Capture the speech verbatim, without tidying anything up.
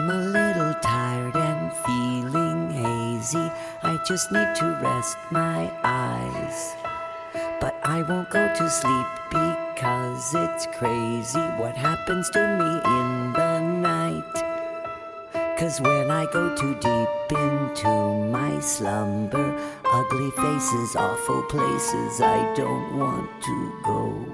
I'm a little tired and feeling hazy. I just need to rest my eyes. But I won't go to sleep because it's crazy what happens to me in the night. 'Cause when I go too deep into my slumber, ugly faces, awful places, I don't want to go.